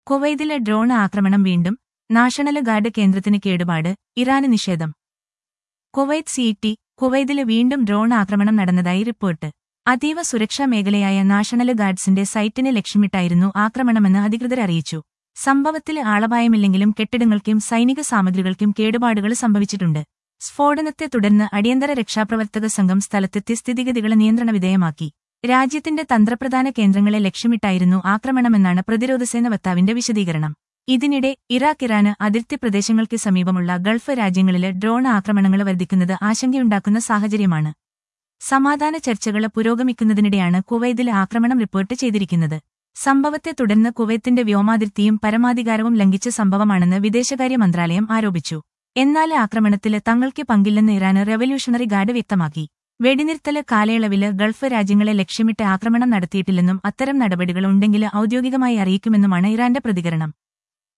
കുവൈതിലെ drone ആക്രമണം വീണ്ടും, national guard കേന്ദ്രത്തിന് കേടുപാട്, ഇറാന് നിഷേധം. കുവൈത്ത് സിറ്റി, കുവൈതില് വീണ്ടും ഡ്രോൺ ആക്രമണം നടന്നതായി റിപ്പോർട്ട്. അതീവ സുരക്ഷാ മേഖലയായ നാഷണൽ ഗാർഡ്സിന്റെ സൈറ്റിനെ ലക്ഷ്യമിട്ടായിരുന്നു ആക്രമണമെന്ന് അധികൃതർ അറിയിച്ചു. സംഭവത്തില് ആളപായമില്ലെങ്കിലും കെട്ടിടങ്ങൾക്കും സൈനിക സാമഗ്രികൾക്കും കേടുപാടുകൾ സംഭവിച്ചിട്ടുണ്ട്. സ്ഫോടനത്തെ തുടർന്ന് അടിയന്തര രക്ഷാപ്രവർത്തക സംഘം സ്ഥലത്തെത്തി സ്ഥിതിഗതികൾ നിയന്ത്രണ വിധേയമാക്കി. രാജ്യത്തിന്റെ തന്ത്രപ്രധാന കേന്ദ്രങ്ങളെ ലക്ഷ്യമിട്ടായിരുന്നു ആക്രമണമെന്നാണ് പ്രതിരോധസേന വക്താവിന്റെ വിശദീകരണം. ഇതിനിടെ ഇറാഖ്-ഇറാന് അതിർത്തി പ്രദേശങ്ങൾക്ക് സമീപമുള്ള ഗൾഫ് രാജ്യങ്ങളില് ഡ്രോൺ ആക്രമണങ്ങൾ വർദ്ധിക്കുന്നത് ആശങ്കയുണ്ടാക്കുന്ന സാഹചര്യമാണ്. സമാധാന ചർച്ചകൾ പുരോഗമിക്കുന്നതിനിടെയാണ് കുവൈതിൽ ആക്രമണം റിപ്പോർട്ട് ചെയ്തിരിക്കുന്നത്. സംഭവത്തെ തുടർന്ന് കുവൈത്തിന്റെ വ്യോമാതിർത്തിയും പരമാധികാരവും ലംഘിച്ച സംഭവമാണെന്ന് വിദേശകാര്യ മന്ത്രാലയം ആരോപിച്ചു. എന്നാൽ ആക്രമണത്തില് തങ്ങൾക്ക് പങ്കില്ലെന്ന് ഇറാന് റവല്യൂഷണറി ഗാർഡ് വ്യക്തമാക്കി. വെടിനിർത്തല് കാലയളവില് ഗൾഫ് രാജ്യങ്ങളെ ലക്ഷ്യമിട്ട് ആക്രമണം നടത്തിയിട്ടില്ലെന്നും അത്തരം നടപടികൾ ഉണ്ടെങ്കില് ഔദ്യോഗികമായി അറിയിക്കുമെന്നുമാണ് ഇറാന്റെ പ്രതികരണം.